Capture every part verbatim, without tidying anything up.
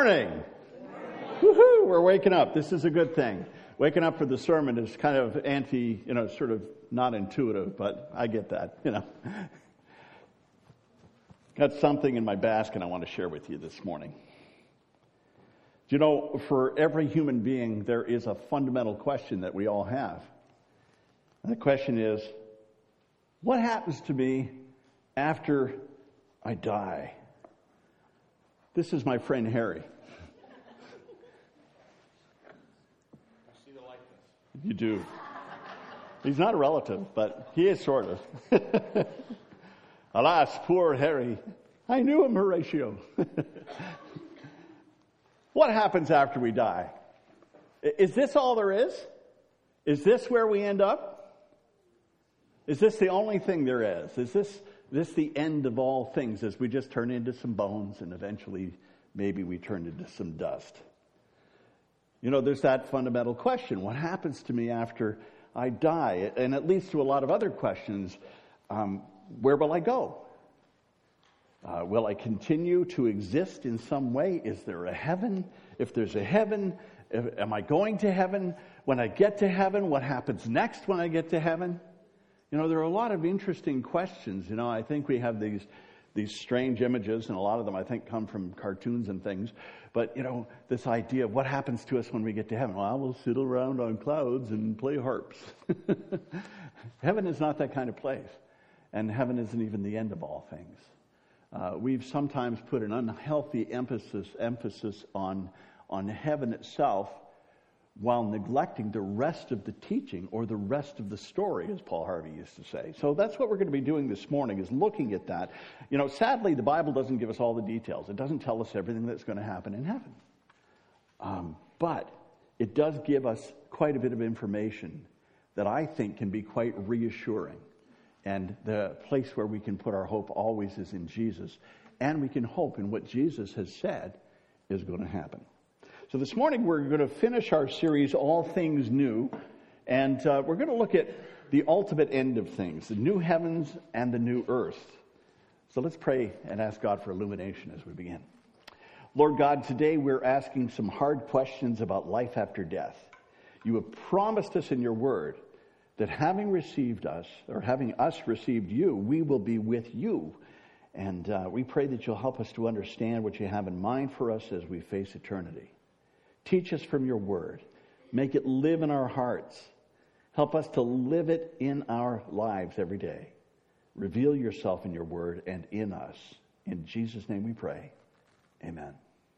morning. Woohoo, we're waking up. This is a good thing. Waking up for the sermon is kind of anti, you know, sort of not intuitive, but I get that, you know. Got something in my basket I want to share with you this morning. You know, for every human being, there is a fundamental question that we all have. And the question is, what happens to me after I die? This is my friend Harry. You do. He's not a relative, but he is sort of. Alas, poor Harry. I knew him, Horatio. What happens after we die? Is this all there is? Is this where we end up? Is this the only thing there is? Is this, this the end of all things as we just turn into some bones and eventually maybe we turn into some dust? You know, there's that fundamental question. What happens to me after I die? And it leads to a lot of other questions. Um, where will I go? Uh, will I continue to exist in some way? Is there a heaven? If there's a heaven, if, am I going to heaven? When I get to heaven, what happens next when I get to heaven? You know, there are a lot of interesting questions. You know, I think we have these these strange images, and a lot of them, I think, come from cartoons and things. But, you know, this idea of what happens to us when we get to heaven. Well, we'll sit around on clouds and play harps. Heaven is not that kind of place. And heaven isn't even the end of all things. Uh, we've sometimes put an unhealthy emphasis emphasis on, on heaven itself while neglecting the rest of the teaching or the rest of the story, as Paul Harvey used to say. So that's what we're going to be doing this morning, is looking at that. You know, sadly, the Bible doesn't give us all the details. It doesn't tell us everything that's going to happen in heaven. Um, but it does give us quite a bit of information that I think can be quite reassuring. And the place where we can put our hope always is in Jesus. And we can hope in what Jesus has said is going to happen. So this morning we're going to finish our series, All Things New. And uh, we're going to look at the ultimate end of things, the new heavens and the new earth. So let's pray and ask God for illumination as we begin. Lord God, today we're asking some hard questions about life after death. You have promised us in your word that having received us, or having us received you, we will be with you. And uh, we pray that you'll help us to understand what you have in mind for us as we face eternity. Teach us from your word. Make it live in our hearts. Help us to live it in our lives every day. Reveal yourself in your word and in us. In Jesus' name we pray. Amen.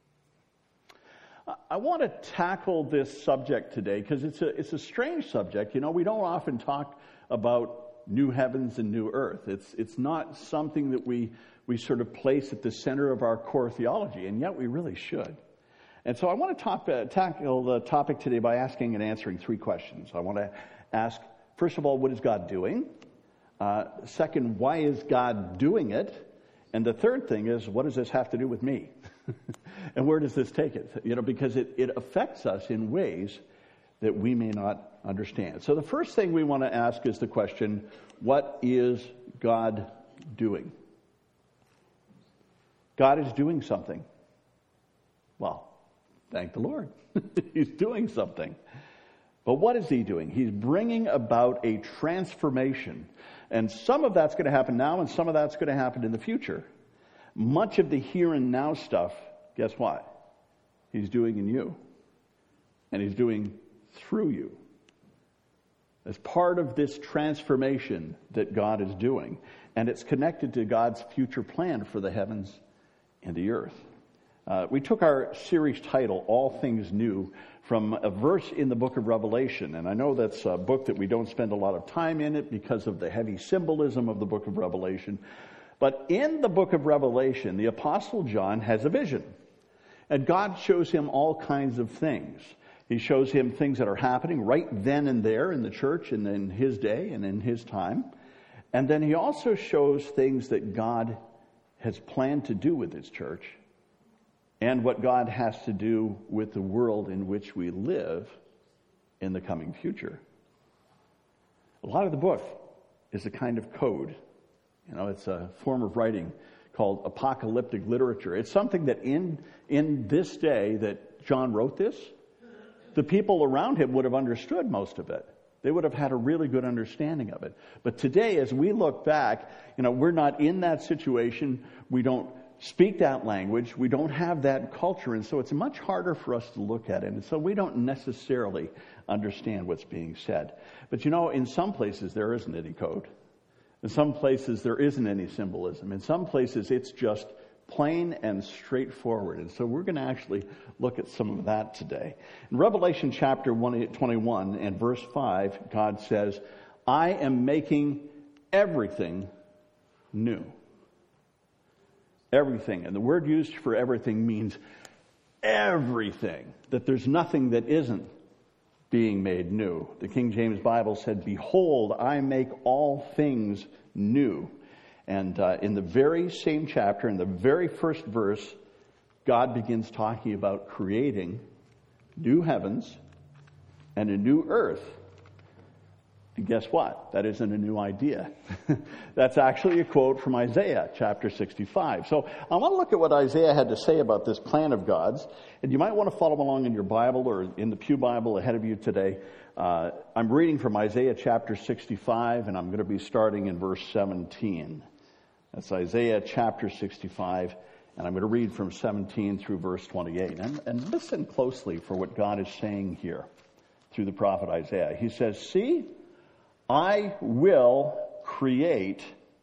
I want to tackle this subject today because it's a it's a strange subject. You know, we don't often talk about new heavens and new earth. It's it's not something that we we sort of place at the center of our core theology, and yet we really should. And so I want to talk, uh, tackle the topic today by asking and answering three questions. I want to ask, first of all, what is God doing? Uh, second, why is God doing it? And the third thing is, what does this have to do with me? And where does this take it? You know, because it, it affects us in ways that we may not understand. So the first thing we want to ask is the question, what is God doing? God is doing something. Well, thank the Lord. He's doing something. But what is he doing? He's bringing about a transformation. And some of that's going to happen now, and some of that's going to happen in the future. Much of the here and now stuff, guess what? He's doing in you. And he's doing through you. As part of this transformation that God is doing. And it's connected to God's future plan for the heavens and the earth. Uh, we took our series title, All Things New, from a verse in the book of Revelation. And I know that's a book that we don't spend a lot of time in it because of the heavy symbolism of the book of Revelation. But in the book of Revelation, the Apostle John has a vision. And God shows him all kinds of things. He shows him things that are happening right then and there in the church and in his day and in his time. And then he also shows things that God has planned to do with his church and what God has to do with the world in which we live in the coming future. A lot of the book is a kind of code. You know, it's a form of writing called apocalyptic literature. It's something that in, in this day that John wrote this, the people around him would have understood most of it. They would have had a really good understanding of it. But today, as we look back, you know, we're not in that situation. We don't speak that language. We don't have that culture. And so it's much harder for us to look at it. And so we don't necessarily understand what's being said. But you know, in some places there isn't any code. In some places there isn't any symbolism. In some places it's just plain and straightforward. And so we're going to actually look at some of that today. In Revelation chapter twenty-one and verse five, God says, I am making everything new. Everything. And the word used for everything means everything. That there's nothing that isn't being made new. The King James Bible said, behold, I make all things new. And uh, in the very same chapter, in the very first verse, God begins talking about creating new heavens and a new earth. And guess what? That isn't a new idea. That's actually a quote from Isaiah chapter sixty-five. So I want to look at what Isaiah had to say about this plan of God's. And you might want to follow along in your Bible or in the Pew Bible ahead of you today. Uh, I'm reading from Isaiah chapter sixty-five, and I'm going to be starting in verse seventeen. That's Isaiah chapter sixty-five, and I'm going to read from seventeen through verse twenty-eight. And, and listen closely for what God is saying here through the prophet Isaiah. He says, see, I will create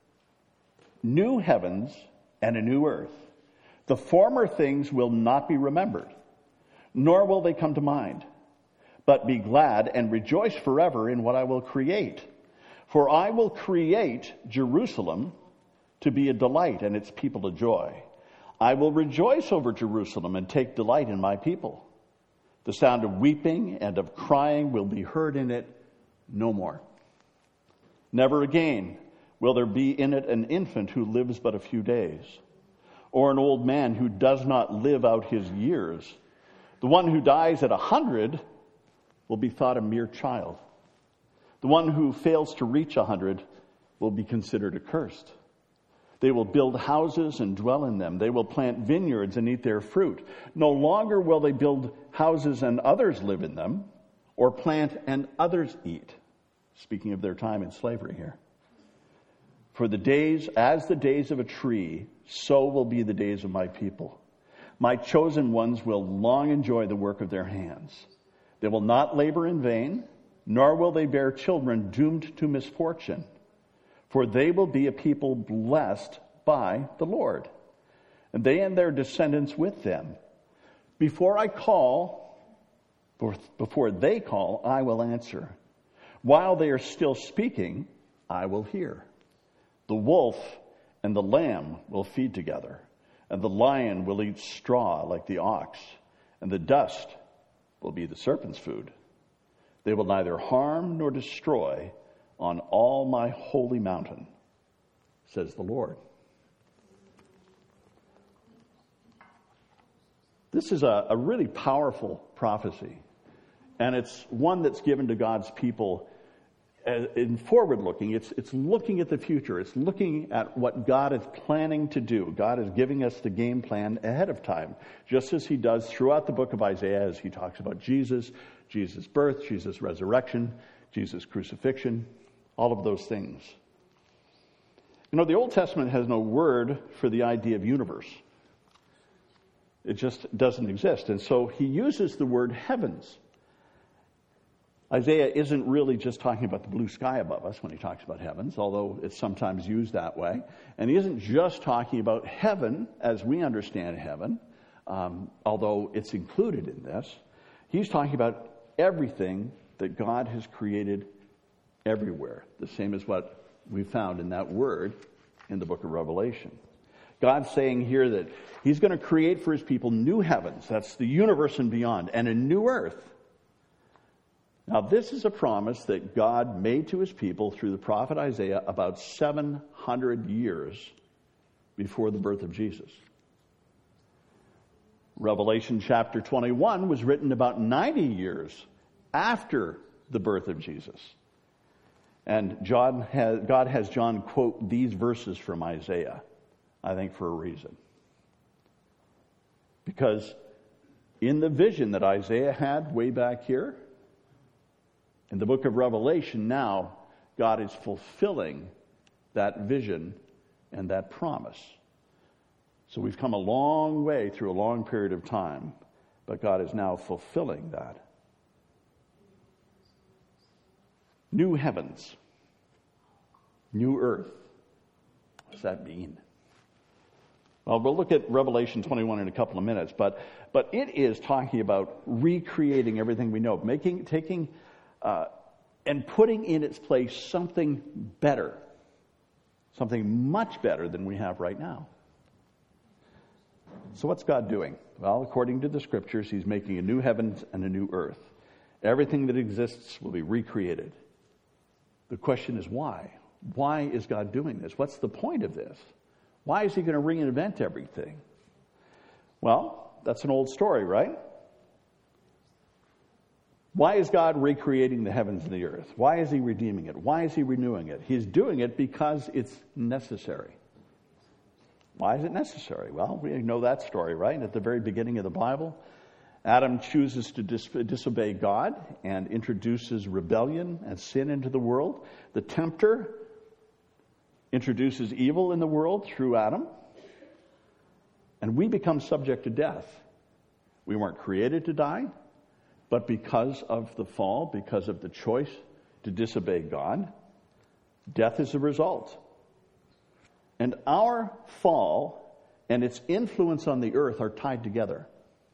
new heavens and a new earth. The former things will not be remembered, nor will they come to mind. But be glad and rejoice forever in what I will create. For I will create Jerusalem to be a delight and its people a joy. I will rejoice over Jerusalem and take delight in my people. The sound of weeping and of crying will be heard in it no more. Never again will there be in it an infant who lives but a few days, or an old man who does not live out his years. The one who dies at a hundred will be thought a mere child. The one who fails to reach a hundred will be considered accursed. They will build houses and dwell in them. They will plant vineyards and eat their fruit. No longer will they build houses and others live in them, or plant and others eat. Speaking of their time in slavery here. For the days, as the days of a tree, so will be the days of my people. My chosen ones will long enjoy the work of their hands. They will not labor in vain, nor will they bear children doomed to misfortune. For they will be a people blessed by the Lord, and they and their descendants with them. Before I call, before they call, I will answer. While they are still speaking, I will hear. The wolf and the lamb will feed together, and the lion will eat straw like the ox, and the dust will be the serpent's food. They will neither harm nor destroy on all my holy mountain, says the Lord. This is a, a really powerful prophecy, and it's one that's given to God's people in forward looking. It's, it's looking at the future. It's looking at what God is planning to do. God is giving us the game plan ahead of time, just as he does throughout the book of Isaiah as he talks about Jesus, Jesus' birth, Jesus' resurrection, Jesus' crucifixion, all of those things. You know, the Old Testament has no word for the idea of universe. It just doesn't exist. And so he uses the word heavens. Isaiah isn't really just talking about the blue sky above us when he talks about heavens, although it's sometimes used that way. And he isn't just talking about heaven as we understand heaven, um, although it's included in this. He's talking about everything that God has created everywhere, the same as what we found in that word in the book of Revelation. God's saying here that he's going to create for his people new heavens, that's the universe and beyond, and a new earth. Now, this is a promise that God made to his people through the prophet Isaiah about seven hundred years before the birth of Jesus. Revelation chapter twenty-one was written about ninety years after the birth of Jesus. And John has, God has John quote these verses from Isaiah. I think, for a reason. Because in the vision that Isaiah had way back here, in the book of Revelation now, God is fulfilling that vision and that promise. So we've come a long way through a long period of time, but God is now fulfilling that. New heavens, new earth. What does that mean? Well, we'll look at Revelation twenty-one in a couple of minutes, but but it is talking about recreating everything we know, making, taking, uh, and putting in its place something better, something much better than we have right now. So what's God doing? Well, according to the scriptures, he's making a new heavens and a new earth. Everything that exists will be recreated. The question is why? Why is God doing this? What's the point of this? Why is he going to reinvent everything? Well, that's an old story, right? Why is God recreating the heavens and the earth? Why is he redeeming it? Why is he renewing it? He's doing it because it's necessary. Why is it necessary? Well, we know that story, right? At the very beginning of the Bible, Adam chooses to dis- disobey God and introduces rebellion and sin into the world. The tempter introduces evil in the world through Adam. And we become subject to death. We weren't created to die, but because of the fall, because of the choice to disobey God, death is the result. And our fall and its influence on the earth are tied together.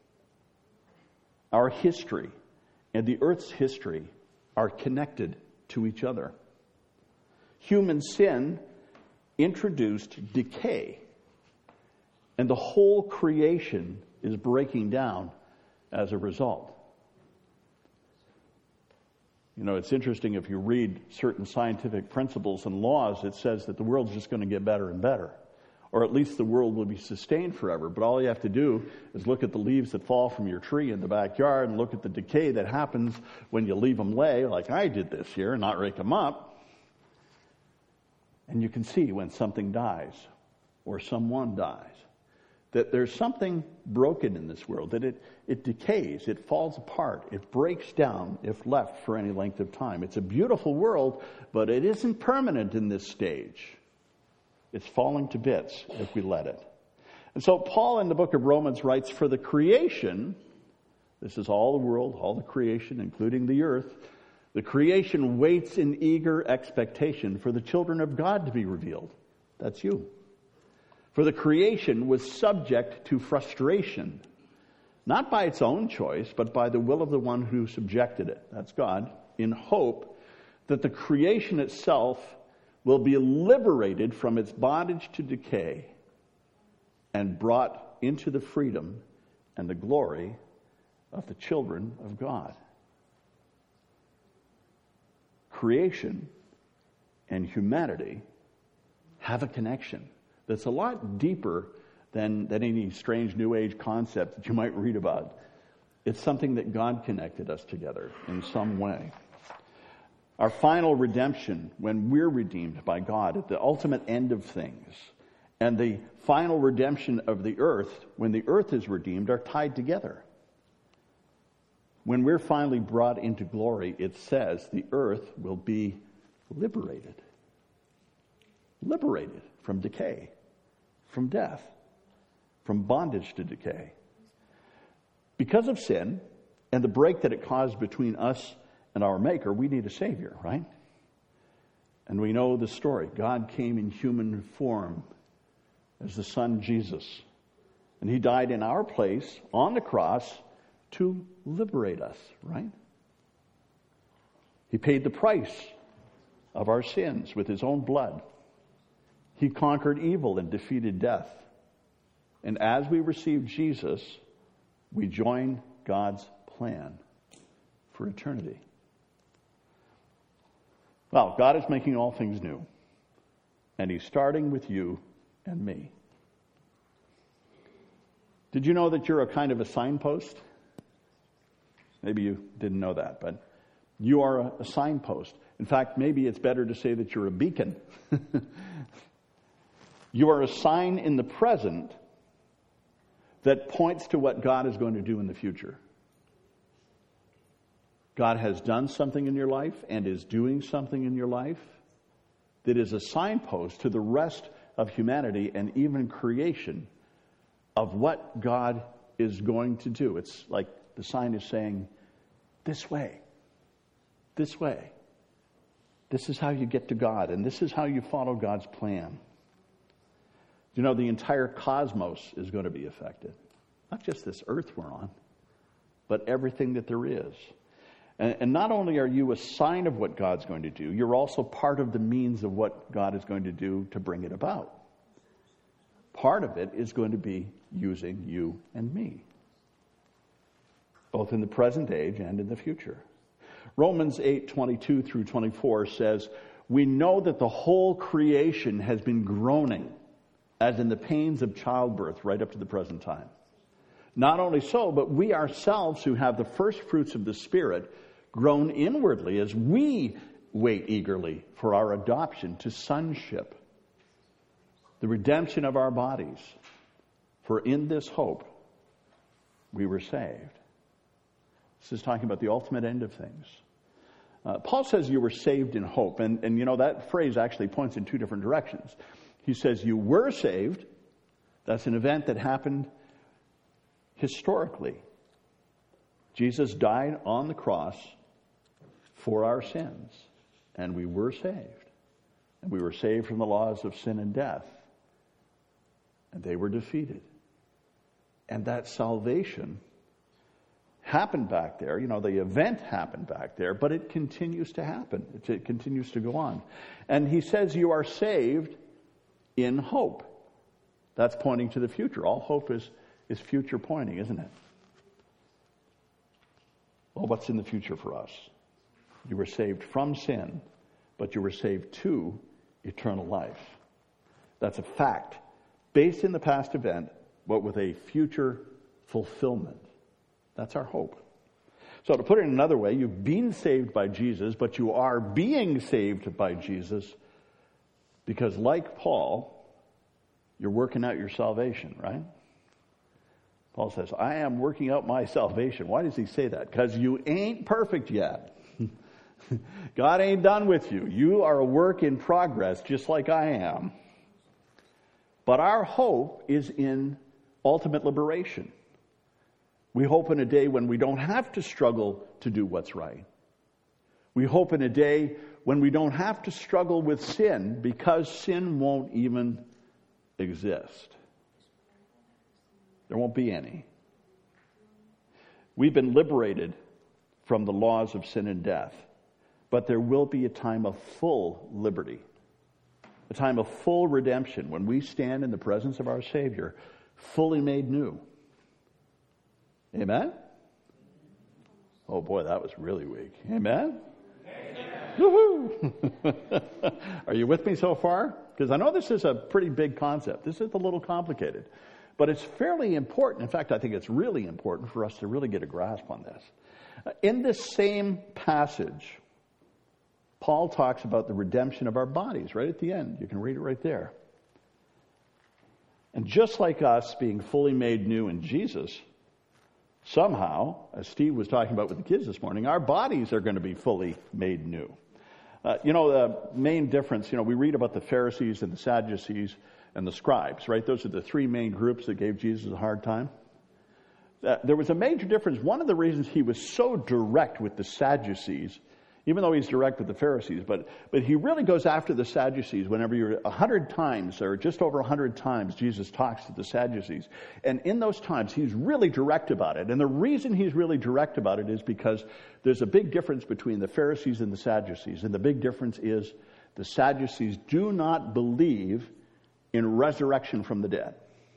Our history and the earth's history are connected to each other. Human sin introduced decay, and the whole creation is breaking down as a result. You know, it's interesting, if you read certain scientific principles and laws, it says that the world's just going to get better and better. Or at least the world will be sustained forever. But all you have to do is look at the leaves that fall from your tree in the backyard and look at the decay that happens when you leave them lay, like I did this year, and not rake them up. And you can see when something dies or someone dies, that there's something broken in this world, that it, it decays, it falls apart, it breaks down if left for any length of time. It's a beautiful world, but it isn't permanent in this stage. It's falling to bits if we let it. And so Paul in the book of Romans writes, for the creation, this is all the world, all the creation, including the earth, the creation waits in eager expectation for the children of God to be revealed. That's you. For the creation was subject to frustration, not by its own choice, but by the will of the one who subjected it. That's God, in hope that the creation itself will be liberated from its bondage to decay and brought into the freedom and the glory of the children of God. Creation and humanity have a connection that's a lot deeper than, than any strange New Age concept that you might read about. It's something that God connected us together in some way. Our final redemption, when we're redeemed by God at the ultimate end of things, and the final redemption of the earth, when the earth is redeemed, are tied together. When we're finally brought into glory, it says the earth will be liberated. Liberated from decay, from death, from bondage to decay. Because of sin and the break that it caused between us and our Maker, we need a Savior, right? And we know the story. God came in human form as the Son Jesus. And he died in our place on the cross to liberate us, right? He paid the price of our sins with his own blood. He conquered evil and defeated death. And as we receive Jesus, we join God's plan for eternity. Well, God is making all things new. And he's starting with you and me. Did you know that you're a kind of a signpost? Maybe you didn't know that, but you are a, a signpost. In fact, maybe it's better to say that you're a beacon. You are a sign in the present that points to what God is going to do in the future. God has done something in your life and is doing something in your life that is a signpost to the rest of humanity and even creation of what God is going to do. It's like the sign is saying, this way, this way. This is how you get to God, and this is how you follow God's plan. You know, the entire cosmos is going to be affected. Not just this earth we're on, but everything that there is. And, and not only are you a sign of what God's going to do, you're also part of the means of what God is going to do to bring it about. Part of it is going to be using you and me, both in the present age and in the future. Romans eight, twenty-two through twenty-four says, we know that the whole creation has been groaning as in the pains of childbirth right up to the present time. Not only so, but we ourselves who have the first fruits of the Spirit groan inwardly as we wait eagerly for our adoption to sonship, the redemption of our bodies. For in this hope we were saved. This is talking about the ultimate end of things. Uh, Paul says you were saved in hope. And, and you know, that phrase actually points in two different directions. He says you were saved. That's an event that happened historically. Jesus died on the cross for our sins. And we were saved. And we were saved from the laws of sin and death. And they were defeated. And that salvation happened back there. You know, the event happened back there, but it continues to happen. It, it continues to go on. And he says you are saved in hope. That's pointing to the future. All hope is, is future pointing, isn't it? Well, what's in the future for us? You were saved from sin, but you were saved to eternal life. That's a fact, based in the past event, but with a future fulfillment. That's our hope. So to put it another way, you've been saved by Jesus, but you are being saved by Jesus because, like Paul, you're working out your salvation, right? Paul says, I am working out my salvation. Why does he say that? Because you ain't perfect yet. God ain't done with you. You are a work in progress, just like I am. But our hope is in ultimate liberation. We hope in a day when we don't have to struggle to do what's right. We hope in a day when we don't have to struggle with sin because sin won't even exist. There won't be any. We've been liberated from the laws of sin and death, but there will be a time of full liberty, a time of full redemption when we stand in the presence of our Savior, fully made new. Amen? Oh boy, that was really weak. Amen? Amen. Woohoo! Are you with me so far? Because I know this is a pretty big concept. This is a little complicated. But it's fairly important. In fact, I think it's really important for us to really get a grasp on this. In this same passage, Paul talks about the redemption of our bodies right at the end. You can read it right there. And just like us being fully made new in Jesus, somehow, as Steve was talking about with the kids this morning, our bodies are going to be fully made new. Uh, you know, the main difference, you know, we read about the Pharisees and the Sadducees and the scribes, right? Those are the three main groups that gave Jesus a hard time. Uh, there was a major difference. One of the reasons he was so direct with the Sadducees, even though he's direct with the Pharisees, but but he really goes after the Sadducees whenever you're a hundred times, or just over a hundred times, Jesus talks to the Sadducees. And in those times, he's really direct about it. And the reason he's really direct about it is because there's a big difference between the Pharisees and the Sadducees. And the big difference is the Sadducees do not believe in resurrection from the dead.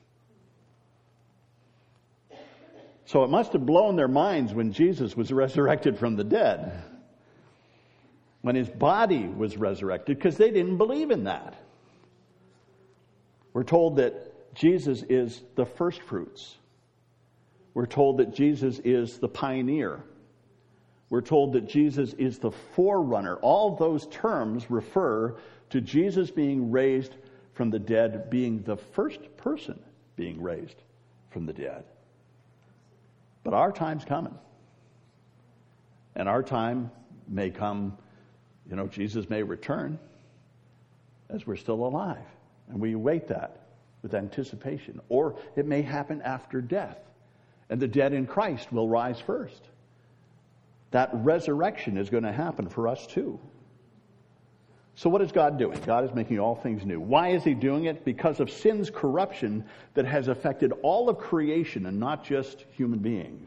So it must have blown their minds when Jesus was resurrected from the dead, when his body was resurrected, because they didn't believe in that. We're told that Jesus is the first fruits. We're told that Jesus is the pioneer. We're told that Jesus is the forerunner. All those terms refer to Jesus being raised from the dead, being the first person being raised from the dead. But our time's coming. And our time may come, you know, Jesus may return as we're still alive. And we await that with anticipation. Or it may happen after death. And the dead in Christ will rise first. That resurrection is going to happen for us too. So what is God doing? God is making all things new. Why is he doing it? Because of sin's corruption that has affected all of creation and not just human beings.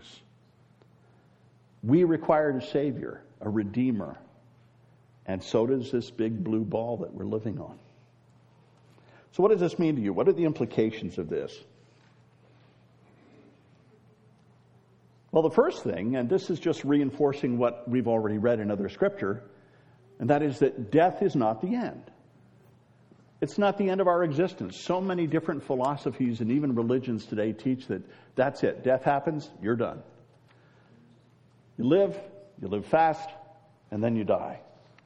We required a Savior, a Redeemer. And so does this big blue ball that we're living on. So what does this mean to you? What are the implications of this? Well, the first thing, and this is just reinforcing what we've already read in other scripture, and that is that death is not the end. It's not the end of our existence. So many different philosophies and even religions today teach that that's it. Death happens, you're done. You live, you live fast, and then you die.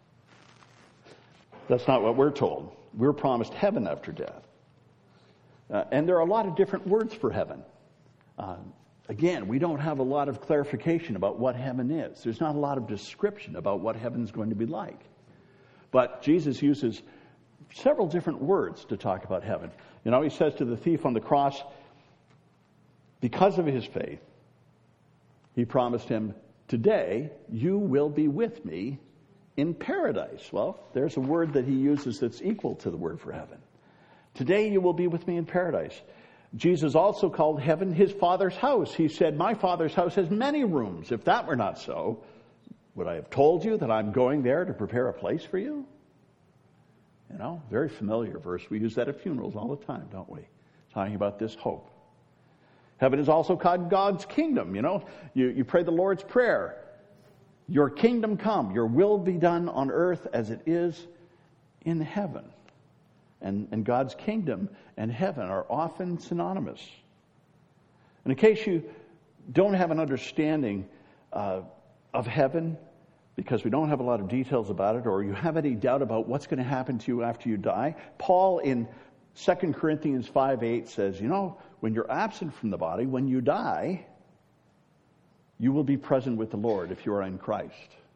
That's not what we're told. We're promised heaven after death. Uh, and there are a lot of different words for heaven. Uh, again, we don't have a lot of clarification about what heaven is. There's not a lot of description about what heaven's going to be like. But Jesus uses several different words to talk about heaven. You know, he says to the thief on the cross, because of his faith, he promised him, today you will be with me in paradise. Well, there's a word that he uses that's equal to the word for heaven. Today you will be with me in paradise. Jesus also called heaven his Father's house. He said, my Father's house has many rooms. If that were not so, would I have told you that I'm going there to prepare a place for you? You know, very familiar verse. We use that at funerals all the time, don't we? Talking about this hope. Heaven is also called God's kingdom. You know, you, you pray the Lord's Prayer. Your kingdom come, your will be done on earth as it is in heaven. And, and God's kingdom and heaven are often synonymous. And in case you don't have an understanding uh, of heaven, because we don't have a lot of details about it, or you have any doubt about what's going to happen to you after you die, Paul in Second Corinthians five eight says, you know, when you're absent from the body, when you die, you will be present with the Lord if you are in Christ.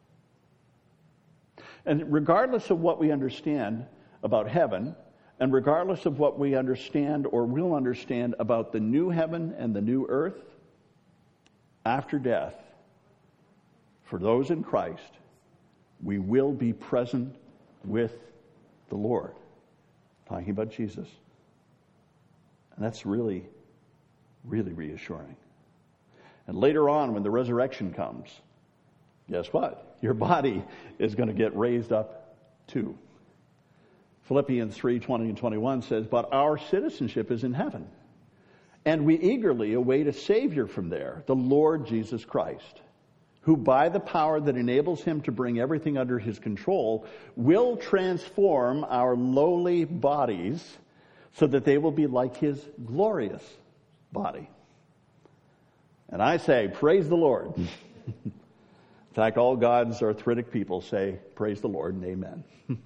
And regardless of what we understand about heaven, and regardless of what we understand or will understand about the new heaven and the new earth, after death, for those in Christ, we will be present with the Lord. Talking about Jesus. And that's really, really reassuring. And later on, when the resurrection comes, guess what? Your body is going to get raised up too. Philippians three twenty and twenty-one says, but our citizenship is in heaven, and we eagerly await a Savior from there, the Lord Jesus Christ, who by the power that enables him to bring everything under his control will transform our lowly bodies so that they will be like his glorious body. And I say, praise the Lord. In fact, all God's arthritic people say, praise the Lord and amen.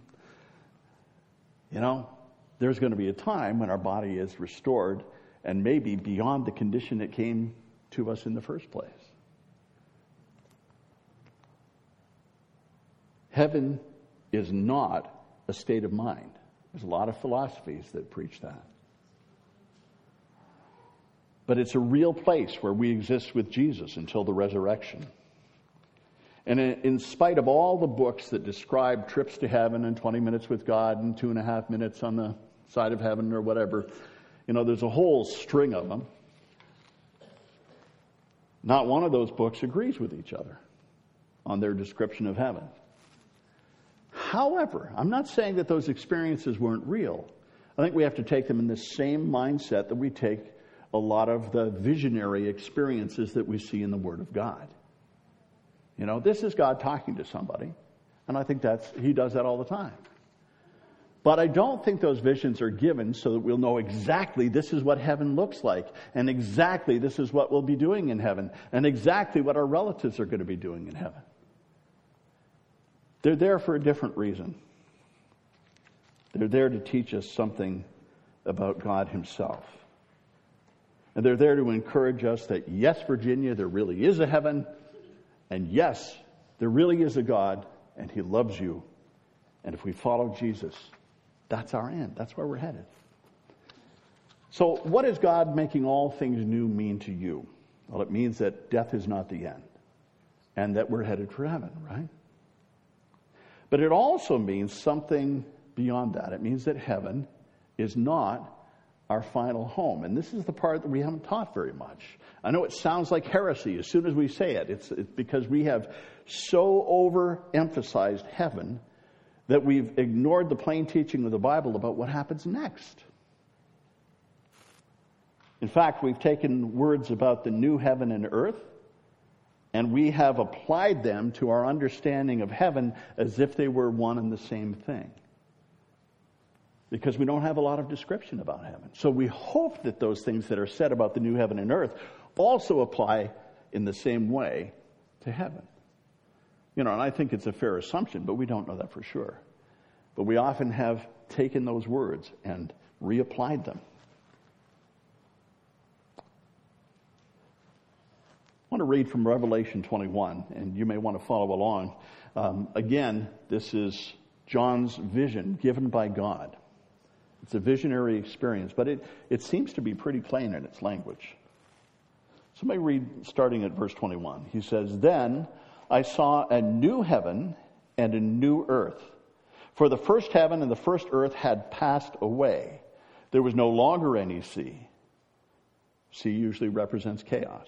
You know, there's going to be a time when our body is restored and maybe beyond the condition it came to us in the first place. Heaven is not a state of mind. There's a lot of philosophies that preach that. But it's a real place where we exist with Jesus until the resurrection. And in spite of all the books that describe trips to heaven and twenty minutes with God and two and a half minutes on the side of heaven or whatever, you know, there's a whole string of them. Not one of those books agrees with each other on their description of heaven. However, I'm not saying that those experiences weren't real. I think we have to take them in the same mindset that we take a lot of the visionary experiences that we see in the Word of God. You know, this is God talking to somebody, and I think that's He does that all the time. But I don't think those visions are given so that we'll know exactly this is what heaven looks like, and exactly this is what we'll be doing in heaven, and exactly what our relatives are going to be doing in heaven. They're there for a different reason. They're there to teach us something about God himself. And they're there to encourage us that, yes, Virginia, there really is a heaven. And yes, there really is a God, and he loves you. And if we follow Jesus, that's our end. That's where we're headed. So what does God making all things new mean to you? Well, it means that death is not the end, and that we're headed for heaven, right? But it also means something beyond that. It means that heaven is not our final home. And this is the part that we haven't taught very much. I know it sounds like heresy as soon as we say it. It's, it's because we have so overemphasized heaven that we've ignored the plain teaching of the Bible about what happens next. In fact, we've taken words about the new heaven and earth, and we have applied them to our understanding of heaven as if they were one and the same thing. Because we don't have a lot of description about heaven. So we hope that those things that are said about the new heaven and earth also apply in the same way to heaven. You know, and I think it's a fair assumption, but we don't know that for sure. But we often have taken those words and reapplied them. I want to read from Revelation twenty-one, and you may want to follow along. Um, again, this is John's vision given by God. It's a visionary experience, but it, it seems to be pretty plain in its language. Somebody read starting at verse twenty-one. He says, "Then I saw a new heaven and a new earth. For the first heaven and the first earth had passed away. There was no longer any sea." Sea usually represents chaos.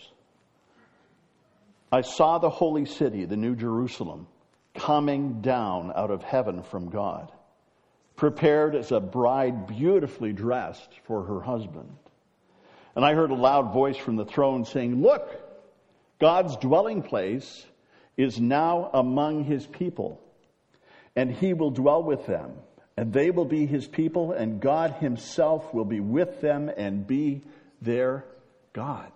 "I saw the holy city, the New Jerusalem, coming down out of heaven from God, prepared as a bride beautifully dressed for her husband. And I heard a loud voice from the throne saying, 'Look, God's dwelling place is now among his people, and he will dwell with them, and they will be his people, and God himself will be with them and be their God.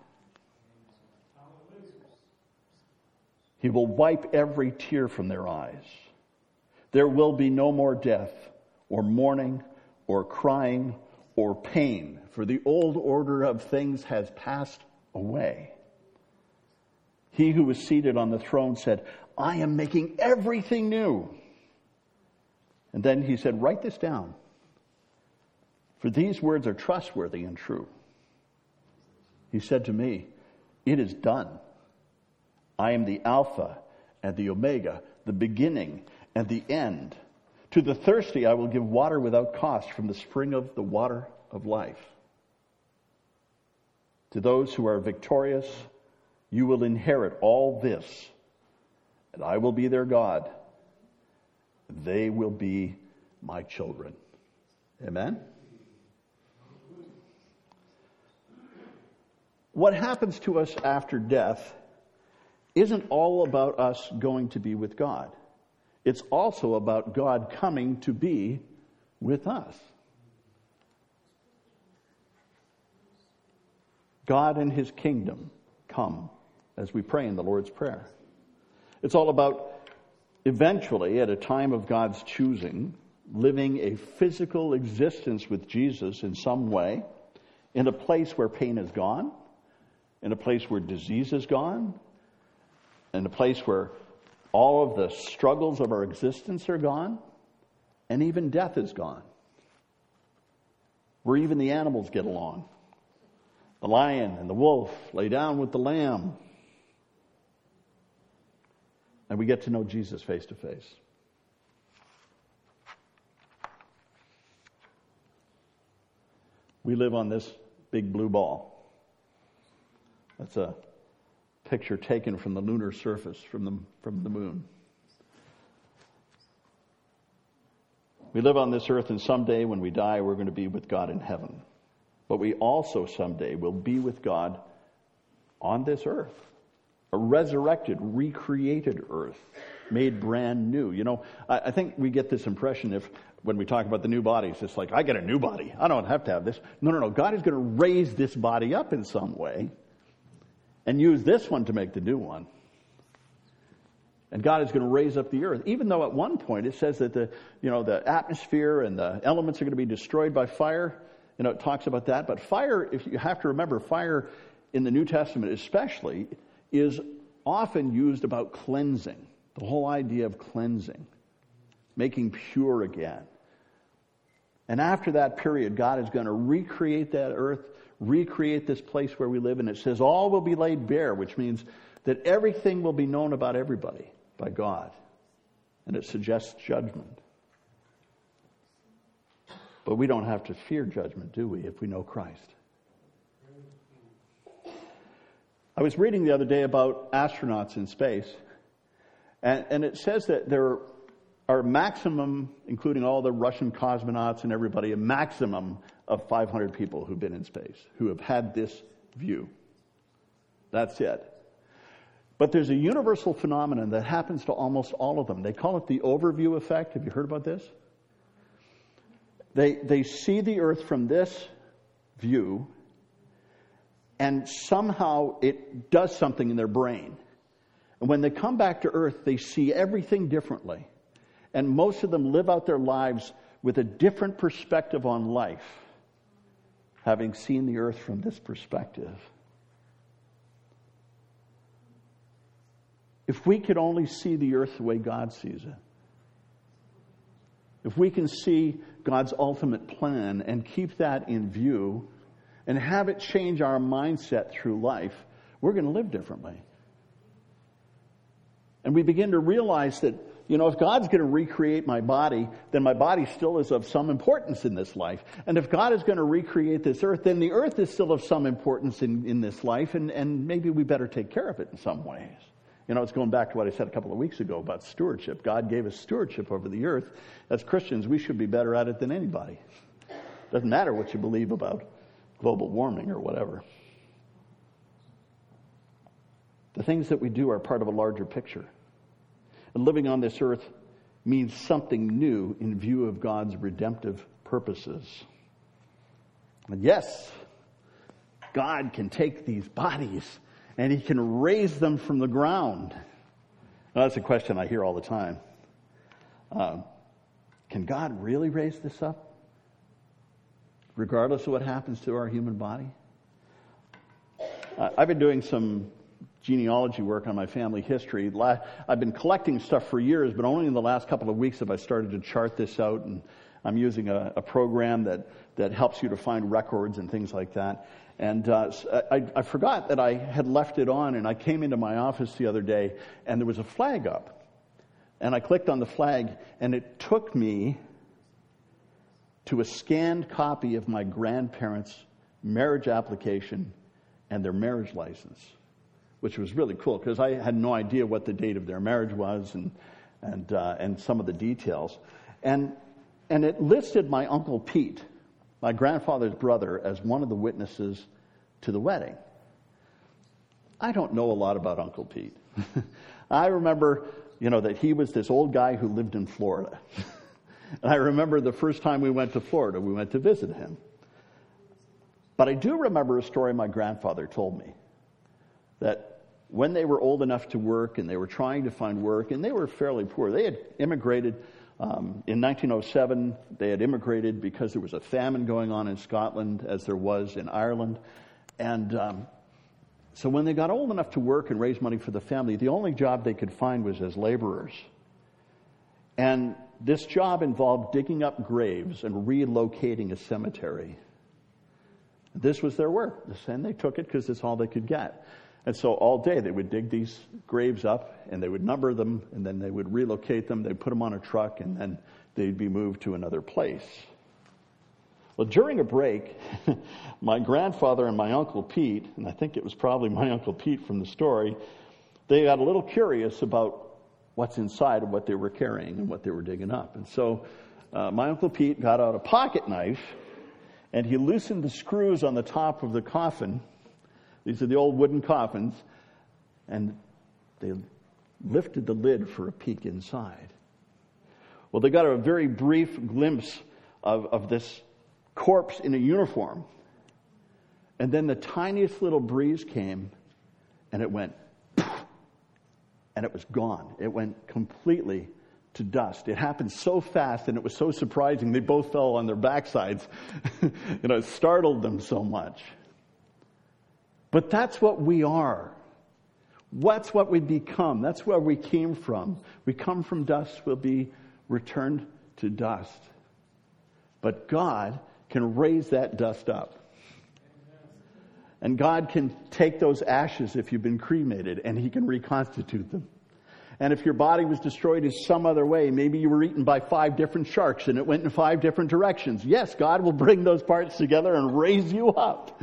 He will wipe every tear from their eyes. There will be no more death, or mourning, or crying, or pain, for the old order of things has passed away.' He who was seated on the throne said, 'I am making everything new.' And then he said, 'Write this down, for these words are trustworthy and true.' He said to me, 'It is done. I am the Alpha and the Omega, the beginning and the end. To the thirsty I will give water without cost from the spring of the water of life. To those who are victorious, you will inherit all this, and I will be their God. They will be my children.'" Amen? What happens to us after death isn't all about us going to be with God. It's also about God coming to be with us. God and his kingdom come as we pray in the Lord's Prayer. It's all about eventually, at a time of God's choosing, living a physical existence with Jesus in some way, in a place where pain is gone, in a place where disease is gone, in a place where all of the struggles of our existence are gone, and even death is gone. Where even the animals get along. The lion and the wolf lay down with the lamb. And we get to know Jesus face to face. We live on this big blue ball. That's a picture taken from the lunar surface, from the, from the moon. We live on this earth, and someday when we die, we're going to be with God in heaven. But we also someday will be with God on this earth. A resurrected, recreated earth, made brand new. You know, I, I think we get this impression if, when we talk about the new bodies, it's like, I get a new body. I don't have to have this. No, no, no. God is going to raise this body up in some way and use this one to make the new one. And God is going to raise up the earth, even though at one point it says that the, you know, the atmosphere and the elements are going to be destroyed by fire. You know, it talks about that. But fire, if you have to remember, fire in the New Testament especially is often used about cleansing. The whole idea of cleansing, making pure again. And after that period, God is going to recreate that earth, recreate this place where we live. And it says all will be laid bare, which means that everything will be known about everybody by God. And it suggests judgment. But we don't have to fear judgment, do we, if we know Christ? I was reading the other day about astronauts in space. And, and it says that there are maximum, including all the Russian cosmonauts and everybody, a maximum of five hundred people who've been in space, who have had this view. That's it. But there's a universal phenomenon that happens to almost all of them. They call it the overview effect. Have you heard about this? They, they see the earth from this view, and somehow it does something in their brain. And when they come back to earth, they see everything differently. And most of them live out their lives with a different perspective on life, having seen the earth from this perspective. If we could only see the earth the way God sees it, if we can see God's ultimate plan and keep that in view and have it change our mindset through life, we're going to live differently. And we begin to realize that, you know, if God's going to recreate my body, then my body still is of some importance in this life. And if God is going to recreate this earth, then the earth is still of some importance in, in this life, and, and maybe we better take care of it in some ways. You know, it's going back to what I said a couple of weeks ago about stewardship. God gave us stewardship over the earth. As Christians, we should be better at it than anybody. Doesn't matter what you believe about global warming or whatever. The things that we do are part of a larger picture. And living on this earth means something new in view of God's redemptive purposes. And yes, God can take these bodies and He can raise them from the ground. Now, that's a question I hear all the time. Uh, can God really raise this up? Regardless of what happens to our human body? Uh, I've been doing some genealogy work on my family history. I've been collecting stuff for years, but only in the last couple of weeks have I started to chart this out, and I'm using a, a program that, that helps you to find records and things like that. And uh, I, I forgot that I had left it on, and I came into my office the other day, and there was a flag up. And I clicked on the flag, and it took me to a scanned copy of my grandparents' marriage application and their marriage license, which was really cool because I had no idea what the date of their marriage was and and uh, and some of the details. And and it listed my Uncle Pete, my grandfather's brother, as one of the witnesses to the wedding. I don't know a lot about Uncle Pete. I remember, you know, that he was this old guy who lived in Florida. And I remember the first time we went to Florida, we went to visit him. But I do remember a story my grandfather told me, that when they were old enough to work and they were trying to find work, and they were fairly poor, they had immigrated um, in nineteen oh seven. They had immigrated because there was a famine going on in Scotland, as there was in Ireland. And um, so when they got old enough to work and raise money for the family, the only job they could find was as laborers. And this job involved digging up graves and relocating a cemetery. This was their work, and they took it because it's all they could get. And so all day they would dig these graves up, and they would number them, and then they would relocate them. They'd put them on a truck, and then they'd be moved to another place. Well, during a break, my grandfather and my Uncle Pete, and I think it was probably my Uncle Pete from the story, they got a little curious about what's inside of what they were carrying and what they were digging up. And so uh, my Uncle Pete got out a pocket knife, and he loosened the screws on the top of the coffin. These are the old wooden coffins. And they lifted the lid for a peek inside. Well, they got a very brief glimpse of, of this corpse in a uniform. And then the tiniest little breeze came, and it went, and it was gone. It went completely to dust. It happened so fast, and it was so surprising. They both fell on their backsides. you know, it startled them so much. But that's what we are. That's what we become. That's where we came from. We come from dust, we'll be returned to dust. But God can raise that dust up. And God can take those ashes if you've been cremated, and He can reconstitute them. And if your body was destroyed in some other way, maybe you were eaten by five different sharks and it went in five different directions. Yes, God will bring those parts together and raise you up.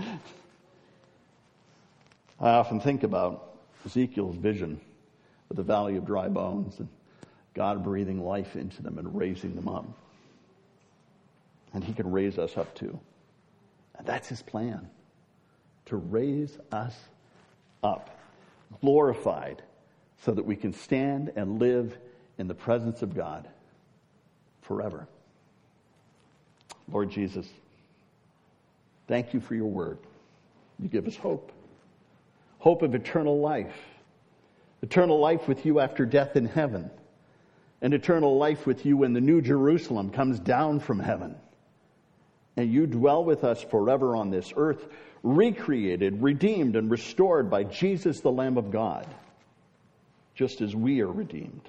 I often think about Ezekiel's vision of the valley of dry bones and God breathing life into them and raising them up. And He can raise us up too. And that's His plan, to raise us up, glorified, so that we can stand and live in the presence of God forever. Lord Jesus, thank You for Your word. You give us hope. Hope of eternal life. Eternal life with You after death in heaven. And eternal life with You when the New Jerusalem comes down from heaven. And You dwell with us forever on this earth, recreated, redeemed, and restored by Jesus, the Lamb of God, just as we are redeemed.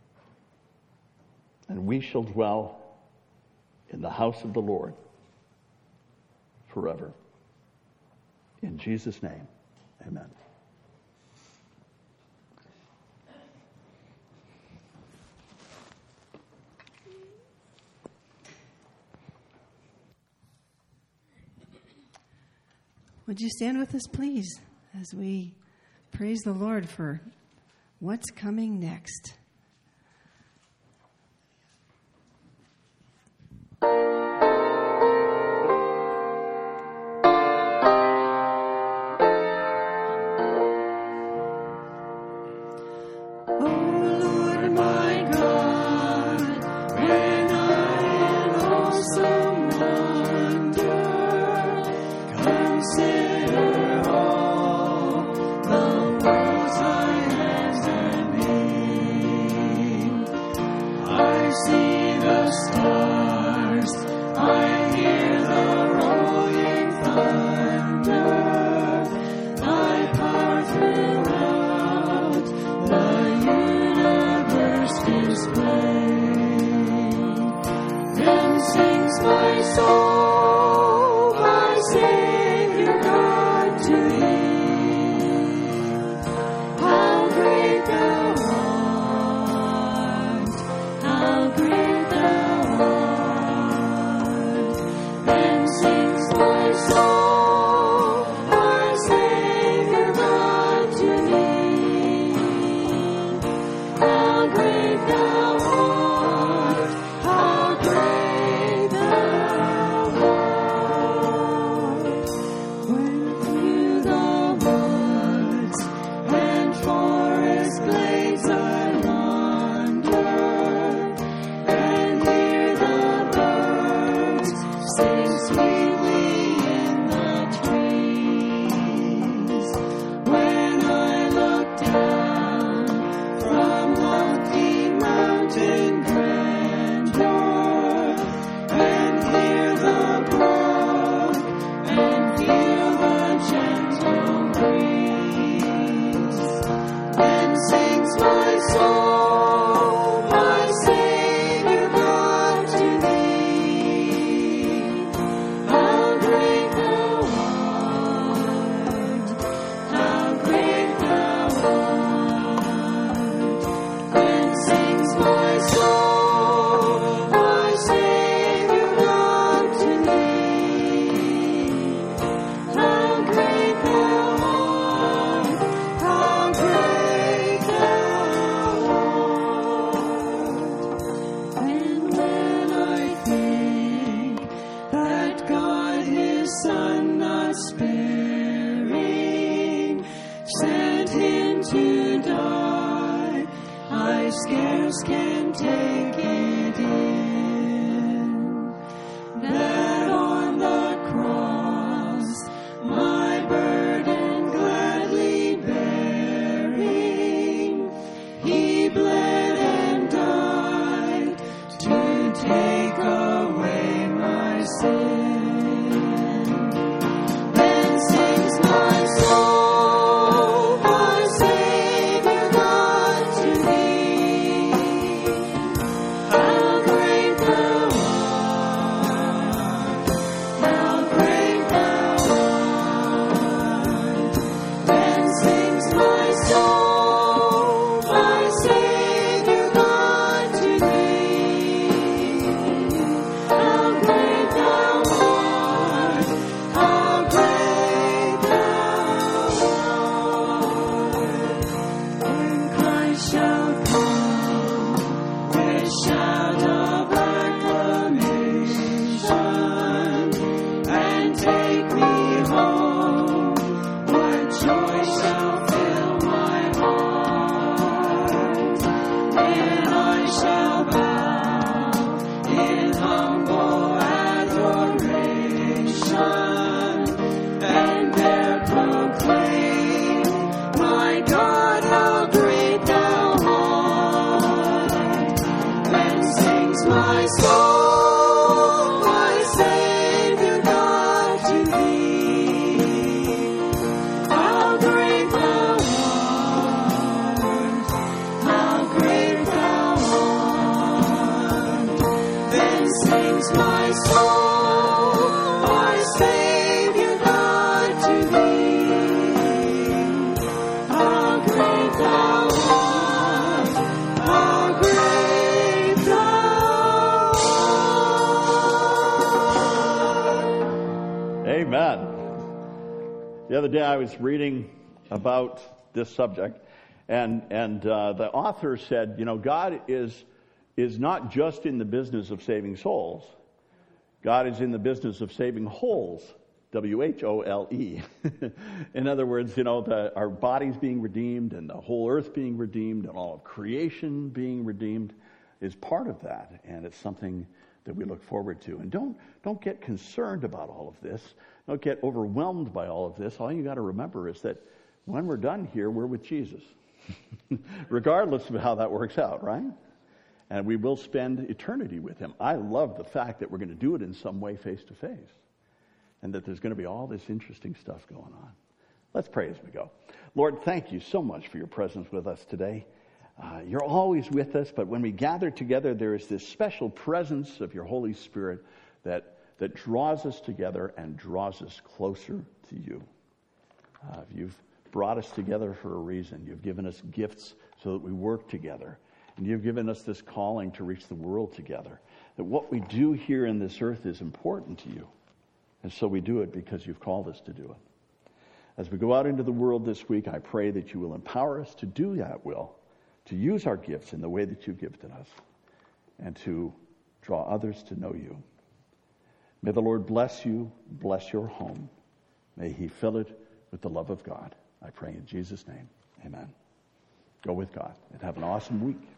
And we shall dwell in the house of the Lord forever. In Jesus' name, amen. Would you stand with us, please, as we praise the Lord for what's coming next? The other day I was reading about this subject, and and uh, the author said, you know, God is is not just in the business of saving souls. God is in the business of saving holes. W H O L E. In other words, you know, the, our bodies being redeemed and the whole earth being redeemed and all of creation being redeemed is part of that, and it's something that we look forward to. And don't don't get concerned about all of this. Don't get overwhelmed by all of this. All you got to remember is that when we're done here, we're with Jesus, regardless of how that works out, right? And we will spend eternity with him. I love the fact that we're going to do it in some way face to face, and that there's going to be all this interesting stuff going on. Let's pray as we go. Lord, thank you so much for your presence with us today. Uh, you're always with us, but when we gather together, there is this special presence of your Holy Spirit that, that draws us together and draws us closer to you. Uh, you've brought us together for a reason. You've given us gifts so that we work together. And you've given us this calling to reach the world together. That what we do here in this earth is important to you. And so we do it because you've called us to do it. As we go out into the world this week, I pray that you will empower us to do that will, to use our gifts in the way that you've gifted us, and to draw others to know you. May the Lord bless you, bless your home. May he fill it with the love of God. I pray in Jesus' name. Amen. Go with God and have an awesome week.